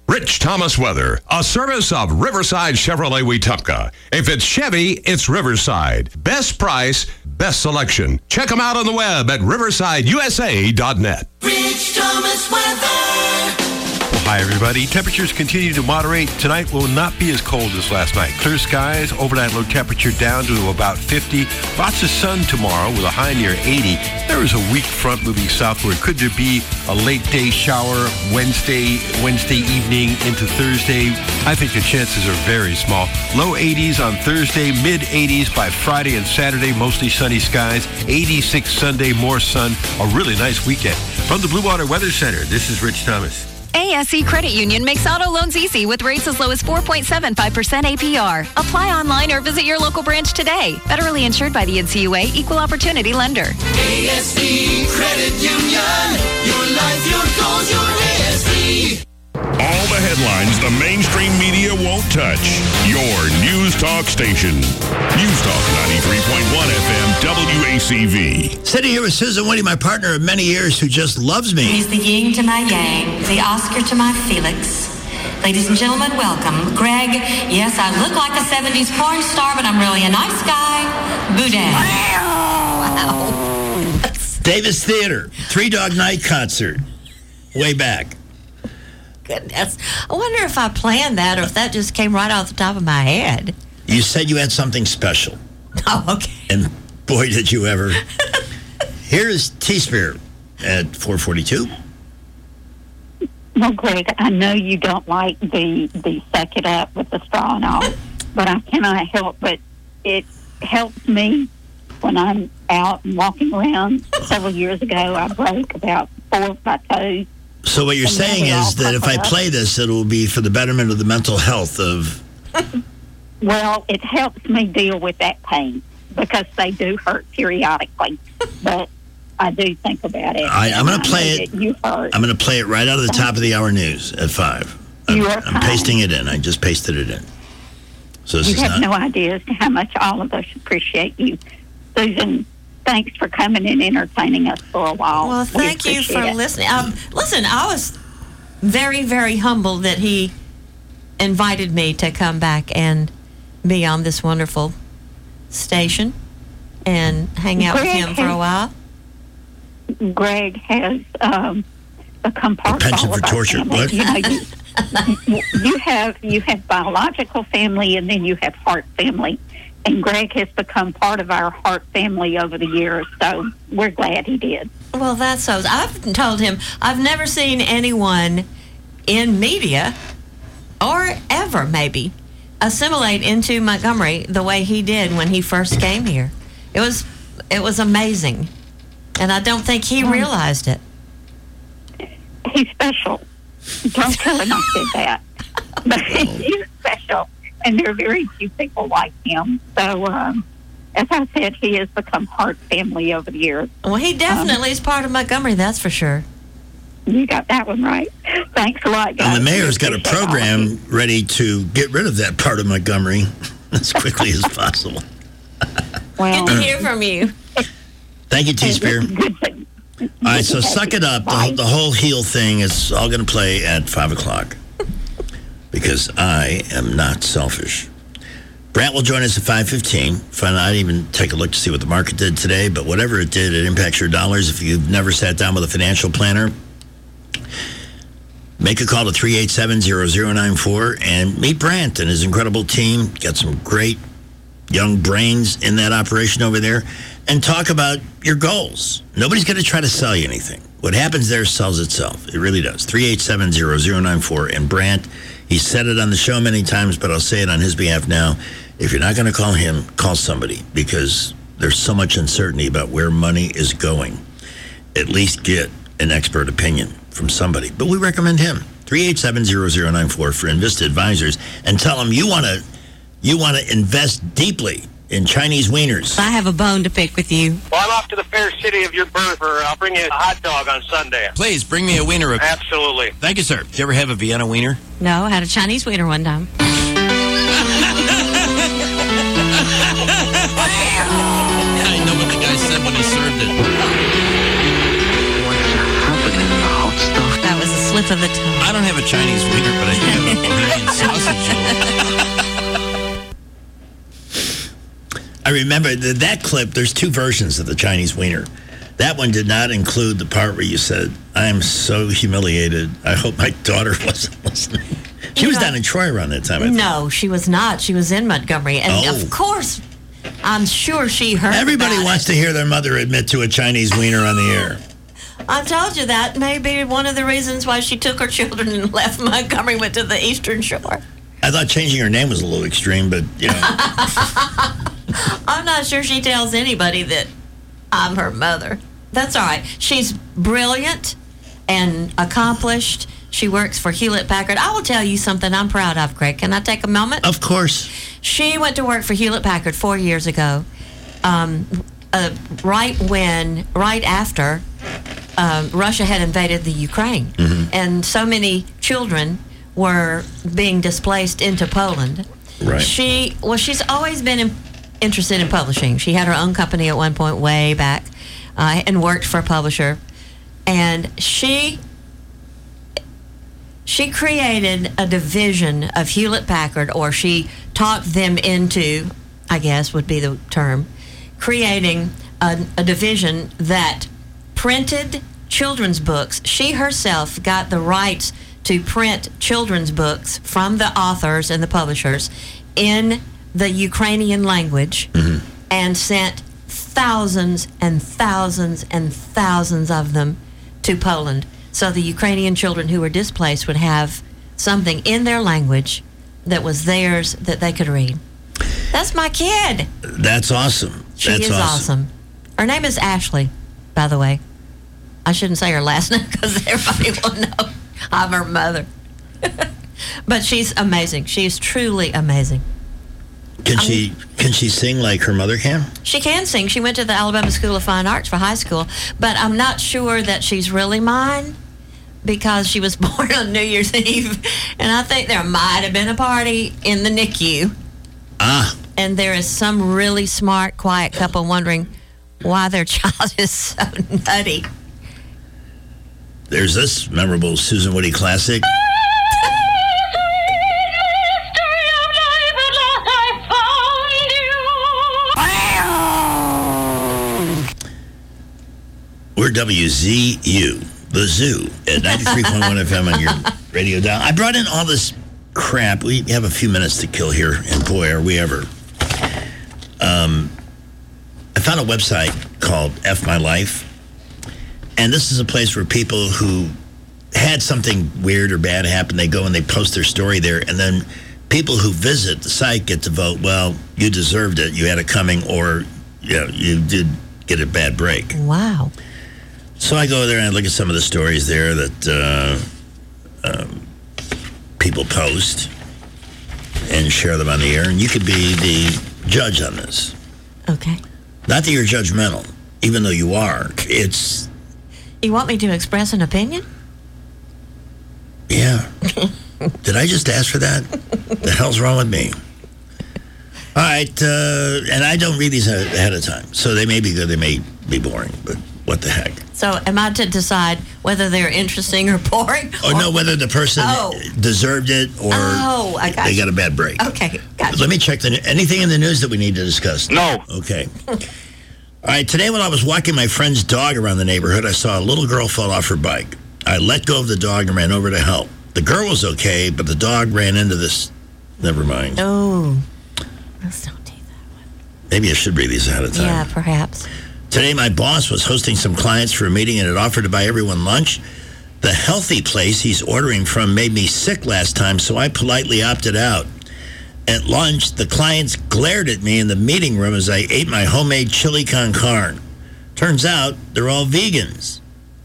Rich Thomas Weather, a service of Riverside Chevrolet Wetumpka. If it's Chevy, it's Riverside. Best price, best selection. Check them out on the web at riversideusa.net. Rich Thomas Weather. Hi, everybody. Temperatures continue to moderate. Tonight will not be as cold as last night. Clear skies, overnight low temperature down to about 50. Lots of sun tomorrow with a high near 80. There is a weak front moving southward. Could there be a late day shower Wednesday evening into Thursday? I think the chances are very small. Low 80s on Thursday, mid 80s by Friday and Saturday, mostly sunny skies. 86 Sunday, more sun. A really nice weekend. From the Blue Water Weather Center, this is Rich Thomas. ASE Credit Union makes auto loans easy with rates as low as 4.75% APR. Apply online or visit your local branch today. Federally insured by the NCUA, Equal Opportunity Lender. ASE Credit Union. Your life, your goals, your ASE. All the headlines the mainstream media won't touch. Your News Talk station. News Talk 93.1 FM WACV. Sitting here with Susan Woody, my partner of many years, who just loves me. He's the yin to my yang, the Oscar to my Felix. Ladies and gentlemen, welcome. Greg, yes, I look like a 70s porn star, but I'm really a nice guy. Boudin. Wow. Davis Theater, Three Dog Night concert, way back. Goodness. I wonder if I planned that or if that just came right off the top of my head. You said you had something special. Oh, okay. And boy, did you ever. Here is T-Spear at 442. Well, Greg, I know you don't like the suck it up with the straw and all, but I cannot help but it helps me when I'm out and walking around. Several years ago, I broke about 4 of my toes. So what you're saying is that if I play this, it will be for the betterment of the mental health of... Well, it helps me deal with that pain because they do hurt periodically. But I do think about it. I'm going to play it. I'm going to play it right out of the top of the hour news at 5. I'm pasting it in. I just pasted it in. So this you is have not... no idea as to how much all of us appreciate you. Susan, thanks for coming and entertaining us for a while. Well, thank you for listening. Listen, I was very, very humbled that he invited me to come back and be on this wonderful station and hang out with him for a while. Greg has become part of all of our family. You know, you have biological family and then you have heart family. And Greg has become part of our heart family over the years, so we're glad he did. Well, that's so. I've told him I've never seen anyone in media or ever maybe assimilate into Montgomery the way he did when he first came here. It was amazing, and I don't think he realized it. He's special. Don't tell him I said that. But he's special. And there are very few people like him. So, as I said, he has become heart family over the years. Well, he definitely is part of Montgomery, that's for sure. You got that one right. Thanks a lot, guys. And the mayor's got a program ready to get rid of that part of Montgomery as quickly as possible. Well, good to hear from you. Thank you, T-Spear. All right, so suck it up. The whole heel thing is all going to play at 5 o'clock. Because I am not selfish. Brant will join us at 5:15. I didn't even take a look to see what the market did today, but whatever it did, it impacts your dollars. If you've never sat down with a financial planner, make a call to 387-0094 and meet Brant and his incredible team. Got some great young brains in that operation over there. And talk about your goals. Nobody's going to try to sell you anything. What happens there sells itself. It really does. 387-0094. And Brant, he said it on the show many times, but I'll say it on his behalf now. If you're not going to call him, call somebody, because there's so much uncertainty about where money is going. At least get an expert opinion from somebody. But we recommend him. 387-0094 for Invista Advisors. And tell him you want to invest deeply in Chinese wieners. I have a bone to pick with you. Well, I'm off to the fair city of your birth. I'll bring you a hot dog on Sunday. Please, bring me a wiener. Absolutely. Thank you, sir. Did you ever have a Vienna wiener? No, I had a Chinese wiener one time. I know what the guy said when he served it. That was a slip for the time. I don't have a Chinese wiener, but I do have a Bohemian sausage roll. I remember that clip. There's two versions of the Chinese wiener. That one did not include the part where you said, "I am so humiliated. I hope my daughter wasn't listening." She was down in Troy around that time. I think. No, she was not. She was in Montgomery. And of course, I'm sure she heard Everybody wants to hear their mother admit to a Chinese wiener on the air. I told you that may be one of the reasons why she took her children and left Montgomery, went to the Eastern Shore. I thought changing her name was a little extreme, but, you know. I'm not sure she tells anybody that I'm her mother. That's all right. She's brilliant and accomplished. She works for Hewlett-Packard. I will tell you something I'm proud of, Greg. Can I take a moment? Of course. She went to work for Hewlett-Packard 4 years ago, right after Russia had invaded the Ukraine. Mm-hmm. And so many children were being displaced into Poland. Right. She's always been interested in publishing. She had her own company at one point way back and worked for a publisher. And she created a division of Hewlett-Packard, or she talked them into, I guess would be the term, creating a division that printed children's books. She herself got the rights to print children's books from the authors and the publishers in the Ukrainian language, and sent thousands and thousands and thousands of them to Poland. So the Ukrainian children who were displaced would have something in their language that was theirs that they could read. That's my kid. That's awesome. She is awesome. Her name is Ashley, by the way. I shouldn't say her last name because everybody will know I'm her mother. But she's amazing. She's truly amazing. Can she sing like her mother can? She can sing. She went to the Alabama School of Fine Arts for high school, but I'm not sure that she's really mine because she was born on New Year's Eve, and I think there might have been a party in the NICU. And there is some really smart, quiet couple wondering why their child is so nutty. There's this memorable Susan Woody classic. We're WZU, the Zoo, at 93.1 FM on your radio dial. I brought in all this crap. We have a few minutes to kill here, and boy, are we ever. I found a website called F My Life, and this is a place where people who had something weird or bad happen, they go and they post their story there, and then people who visit the site get to vote, well, you deserved it, you had it coming, or you did get a bad break. Wow. So I go there and I look at some of the stories there that people post and share them on the air, and you could be the judge on this. Okay. Not that you're judgmental, even though you are. It's... You want me to express an opinion? Yeah. Did I just ask for that? The hell's wrong with me? All right, and I don't read these ahead of time, so they may be good, they may be boring, but what the heck? So am I to decide whether they're interesting or boring? Or no, whether the person deserved it or they got a bad break. Okay, gotcha. Let me check anything in the news that we need to discuss. No. Okay. All right, today when I was walking my friend's dog around the neighborhood, I saw a little girl fall off her bike. I let go of the dog and ran over to help. The girl was okay, but the dog ran into this. Never mind. Oh, let's not do that one. Maybe I should read these ahead of time. Yeah, perhaps. Today, my boss was hosting some clients for a meeting and had offered to buy everyone lunch. The healthy place he's ordering from made me sick last time, so I politely opted out. At lunch, the clients glared at me in the meeting room as I ate my homemade chili con carne. Turns out, they're all vegans.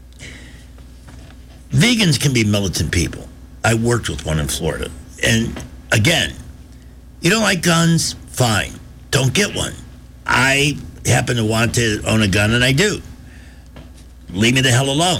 Vegans can be militant people. I worked with one in Florida. And again, you don't like guns? Fine. Don't get one. I happen to want to own a gun, and I do. Leave me the hell alone.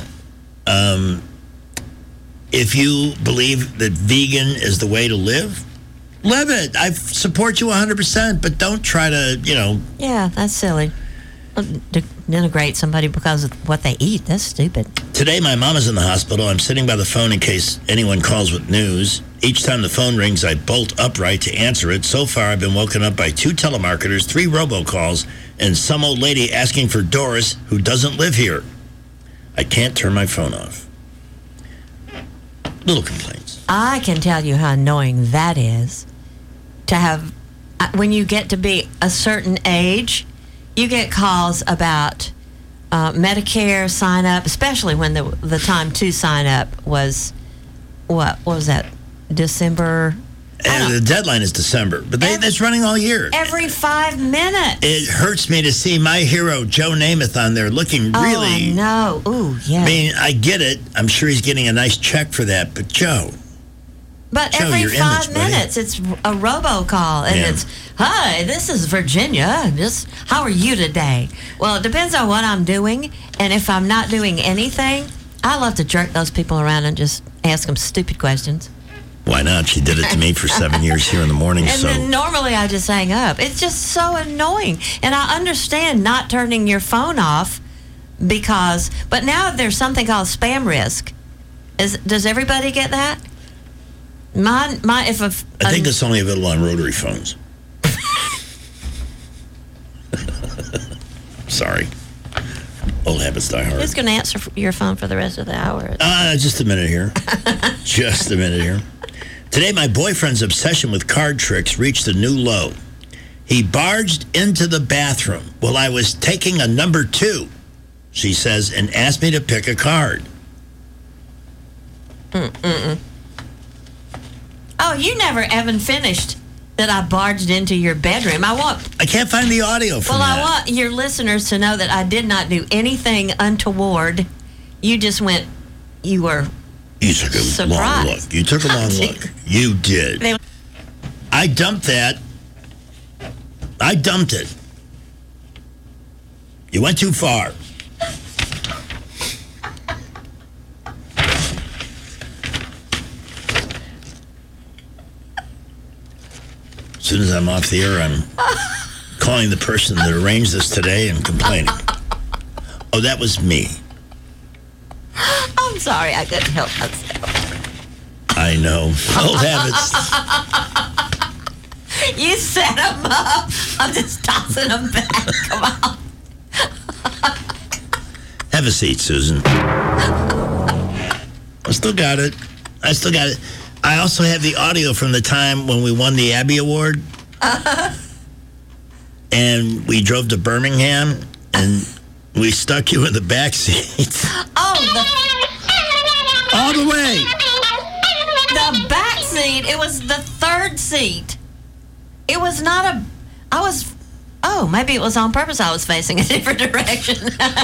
If you believe that vegan is the way to live it. I support you 100%, but don't try to, Yeah, that's silly. denigrate somebody because of what they eat. That's stupid. Today, my mom is in the hospital. I'm sitting by the phone in case anyone calls with news. Each time the phone rings, I bolt upright to answer it. So far, I've been woken up by 2 telemarketers, 3 robocalls, and some old lady asking for Doris, who doesn't live here. I can't turn my phone off. Little complaints. I can tell you how annoying that is to have, when you get to be a certain age, you get calls about Medicare sign up, especially when the time to sign up was, what was that, December? And the deadline is December, but that's running all year. Every 5 minutes. It hurts me to see my hero, Joe Namath, on there looking really... Oh, no. Ooh, yeah. I mean, I get it. I'm sure he's getting a nice check for that, but Joe... But every 5 minutes, it's a robocall, and it's, hi, this is Virginia. How are you today? Well, it depends on what I'm doing, and if I'm not doing anything, I love to jerk those people around and just ask them stupid questions. Why not? She did it to me for 7 years here in the morning. And then normally I just hang up. It's just so annoying. And I understand not turning your phone off but now there's something called spam risk. Does everybody get that? I think that's only available on rotary phones. Sorry. Old habits die hard. Who's going to answer your phone for the rest of the hour? Just a minute here. Just a minute here. Today, my boyfriend's obsession with card tricks reached a new low. He barged into the bathroom while I was taking a number 2, she says, and asked me to pick a card. Oh, you never even finished that I barged into your bedroom. I can't find the audio from that. I want your listeners to know that I did not do anything untoward. You just went, you were You took a long look. You took a long look. You did. I dumped that. I dumped it. You went too far. As soon as I'm off the air, I'm calling the person that arranged this today and complaining. Oh, that was me. I'm sorry, I couldn't help myself. I know. Old habits. You set them up. I'm just tossing them back. Come on. Have a seat, Susan. I still got it. I also have the audio from the time when we won the Abby Award. And we drove to Birmingham, and we stuck you in the back seat. All the way. The back seat. It was the third seat. It was not maybe it was on purpose I was facing a different direction.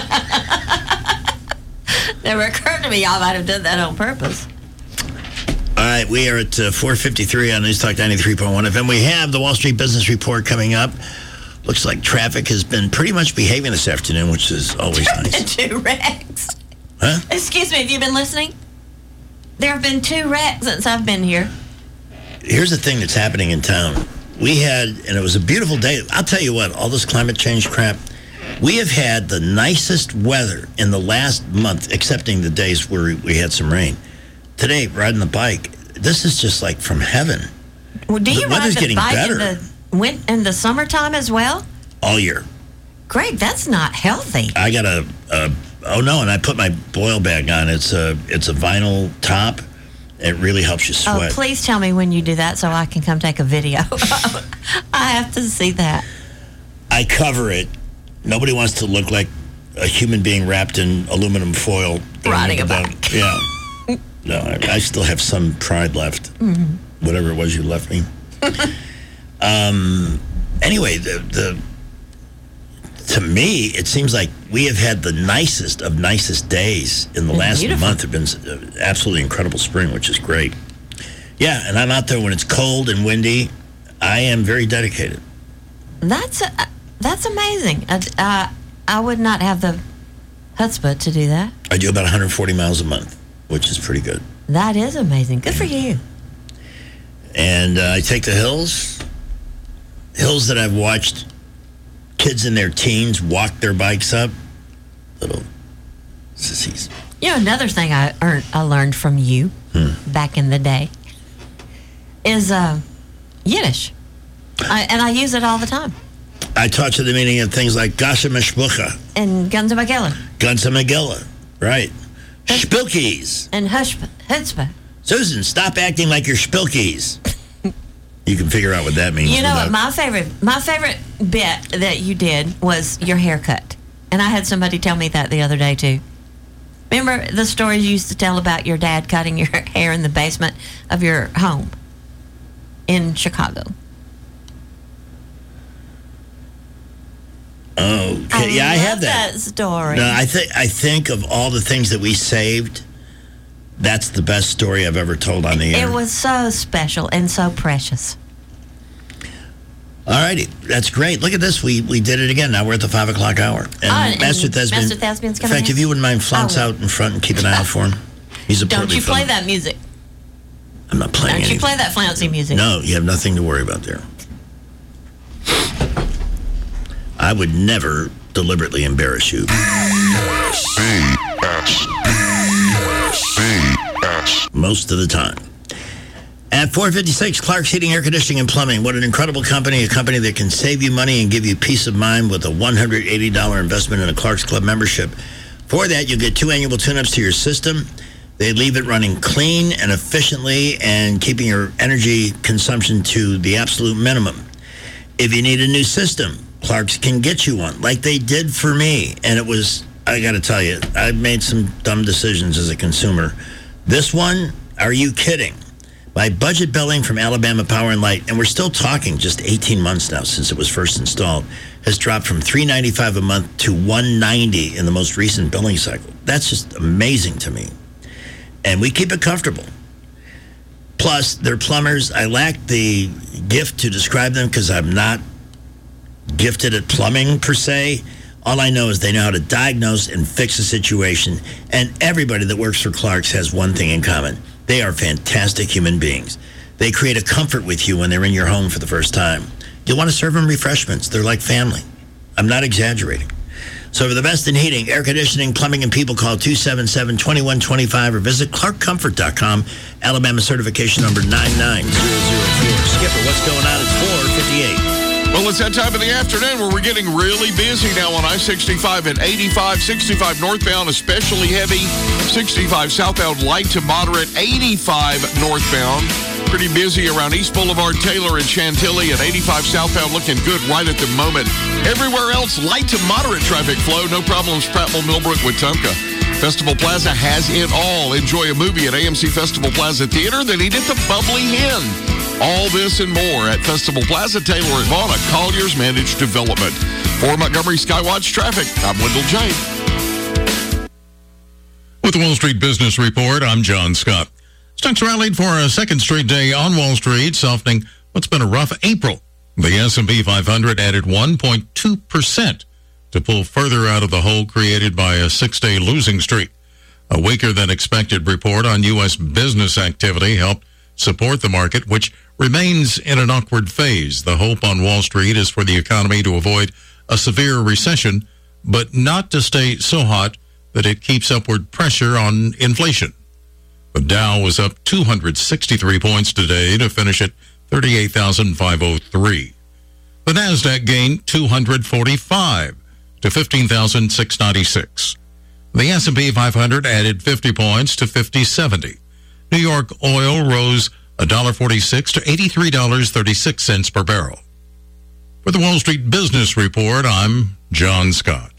Never occurred to me I might have done that on purpose. All right, we are at 4:53 on News Talk 93.1 FM. We have the Wall Street Business Report coming up. Looks like traffic has been pretty much behaving this afternoon, which is always nice. 2 wrecks. Huh? Excuse me, have you been listening? There have been 2 wrecks since I've been here. Here's the thing that's happening in town. And it was a beautiful day. I'll tell you what, all this climate change crap, we have had the nicest weather in the last month, excepting the days where we had some rain. Today, riding the bike, this is just like from heaven. Well, do you ride the bike better. in the summertime as well? All year. Greg, that's not healthy. I got and I put my boil bag on. It's a vinyl top. It really helps you sweat. Oh, please tell me when you do that so I can come take a video. I have to see that. I cover it. Nobody wants to look like a human being wrapped in aluminum foil. Riding a bike. Yeah. No, I still have some pride left. Mm-hmm. Whatever it was you left me. Anyway, to me, it seems like we have had the nicest of nicest days in the last month. It's been absolutely incredible spring, which is great. Yeah, and I'm out there when it's cold and windy. I am very dedicated. That's amazing. I would not have the chutzpah to do that. I do about 140 miles a month, which is pretty good. That is amazing. Good for you. And I take the hills that I've watched kids in their teens walk their bikes up. Little sissies. You know, another thing I learned from you back in the day is Yiddish. I use it all the time. I taught you the meaning of things like Gasha Mishbucha. And Gunza Magilla. Gunza Magilla, right. Spilkies. And Hutzpah. Susan, stop acting like you're Spilkies. You can figure out what that means. You know what? My favorite bit that you did was your haircut. And I had somebody tell me that the other day, too. Remember the stories you used to tell about your dad cutting your hair in the basement of your home in Chicago? Okay, yeah, I have that story. No, I think of all the things that we saved, that's the best story I've ever told on the air. It was so special and so precious. All righty, that's great. Look at this. We did it again. Now we're at the 5 o'clock hour. And Master Thespian. Thespian's in fact, if you wouldn't mind, flounce out in front and keep an eye out for him. He's a Don't you play that music. I'm not playing Don't anything. you play that flouncy music. No, you have nothing to worry about there. I would never deliberately embarrass you. Most of the time. At 456, Clark's Heating, Air Conditioning, and Plumbing. What an incredible company. A company that can save you money and give you peace of mind with a $180 investment in a Clark's Club membership. For that, you'll get 2 annual tune-ups to your system. They leave it running clean and efficiently and keeping your energy consumption to the absolute minimum. If you need a new system, Clark's can get you one, like they did for me. And it was, I got to tell you, I made some dumb decisions as a consumer. This one, are you kidding? My budget billing from Alabama Power and Light, and we're still talking just 18 months now since it was first installed, has dropped from $395 a month to $190 in the most recent billing cycle. That's just amazing to me. And we keep it comfortable. Plus, they're plumbers. I lack the gift to describe them because I'm not gifted at plumbing per se. All I know is they know how to diagnose and fix a situation. And everybody that works for Clark's has one thing in common. They are fantastic human beings. They create a comfort with you when they're in your home for the first time. You'll want to serve them refreshments. They're like family. I'm not exaggerating. So for the best in heating, air conditioning, plumbing, and people, call 277-2125 or visit clarkcomfort.com. Alabama certification number 99004. Skipper, what's going on? It's 4:58. Well, it's that time of the afternoon where we're getting really busy now on I-65 at 85, 65 northbound, especially heavy, 65 southbound, light to moderate, 85 northbound. Pretty busy around East Boulevard, Taylor, and Chantilly, and 85 southbound looking good right at the moment. Everywhere else, light to moderate traffic flow. No problems, Prattville, Millbrook, Wetumpka. Festival Plaza has it all. Enjoy a movie at AMC Festival Plaza Theater, then eat at the Bubbly Hen. All this and more at Festival Plaza, Taylor, and Vaughn, Collier's Managed Development. For Montgomery Skywatch Traffic, I'm Wendell Jane. With the Wall Street Business Report, I'm John Scott. Stocks rallied for a second straight day on Wall Street, softening what's been a rough April. The S&P 500 added 1.2% to pull further out of the hole created by a 6-day losing streak. A weaker-than-expected report on U.S. business activity helped support the market, which remains in an awkward phase. The hope on Wall Street is for the economy to avoid a severe recession, but not to stay so hot that it keeps upward pressure on inflation. The Dow was up 263 points today to finish at 38,503. The Nasdaq gained 245 to 15,696. The S&P 500 added 50 points to 5070. New York oil rose $1.46 to $83.36 per barrel. For the Wall Street Business Report, I'm John Scott.